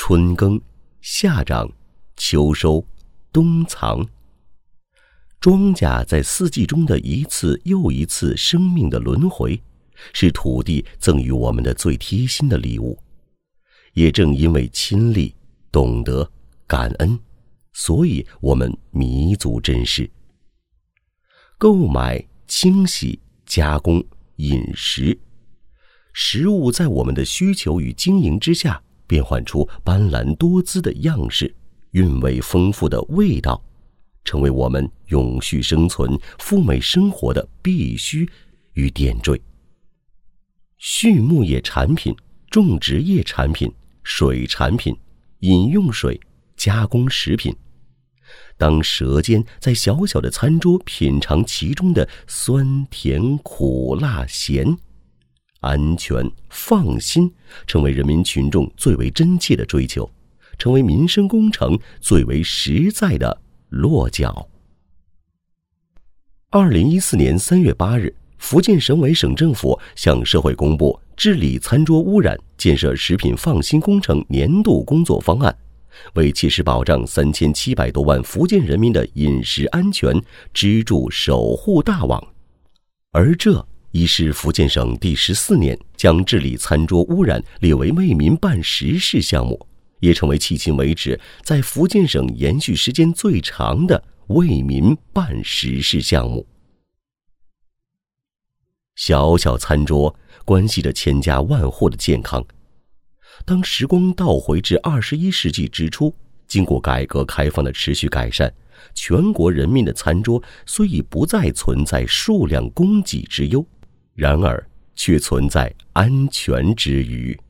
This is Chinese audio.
春耕、夏长、秋收、冬藏。庄稼在四季中的一次又一次生命的轮回，是土地赠予我们的最贴心的礼物。也正因为亲历、懂得、感恩，所以我们弥足珍视。购买、清洗、加工、饮食，食物在我们的需求与经营之下，变换出斑斓多姿的样式，韵味丰富的味道，成为我们永续生存、富美生活的必须与点缀。畜牧业产品、种植业产品、水产品、饮用水、加工食品，当舌尖在小小的餐桌品尝其中的酸甜苦辣咸，安全放心成为人民群众最为真切的追求，成为民生工程最为实在的落脚。2014年3月8日，福建省委省政府向社会公布治理餐桌污染、建设食品放心工程年度工作方案，为切实保障3700多万福建人民的饮食安全支柱守护大网。而这已是福建省第14年将治理餐桌污染列为为民办实事项目，也成为迄今为止在福建省延续时间最长的为民办实事项目。小小餐桌关系着千家万户的健康。当时光倒回至21世纪之初，经过改革开放的持续改善，全国人民的餐桌虽已不再存在数量供给之忧，然而却存在安全之虞。